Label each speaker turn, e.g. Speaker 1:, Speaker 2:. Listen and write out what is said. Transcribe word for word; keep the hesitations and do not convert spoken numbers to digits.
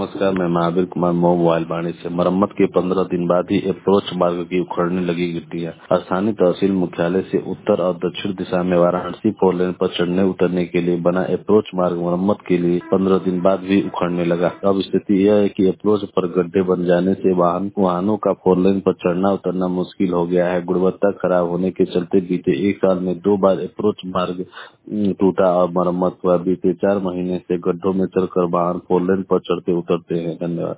Speaker 1: नमस्कार, मैं महावीर कुमार मऊ मोबाइल वाणी से। मरम्मत के पंद्रह दिन बाद ही अप्रोच मार्ग की उखड़ने लगी गिट्टियां। स्थानीय तहसील मुख्यालय से उत्तर और दक्षिण दिशा में वाराणसी फोर लेन पर चढ़ने उतरने के लिए बना अप्रोच मार्ग मरम्मत के लिए पंद्रह दिन बाद भी उखड़ने लगा। अब स्थिति यह है कि अप्रोच पर गड्ढे बन जाने से वाहन वाहनों का फोर लेन पर चढ़ना उतरना मुश्किल हो गया है। गुणवत्ता खराब होने के चलते बीते एक साल में दो बार अप्रोच मार्ग टूटा और मरम्मत हुआ। बीते चार महीने से गड्ढों में चलकर वाहन फोर लेन पर चढ़ते उतरते हैं। धन्यवाद।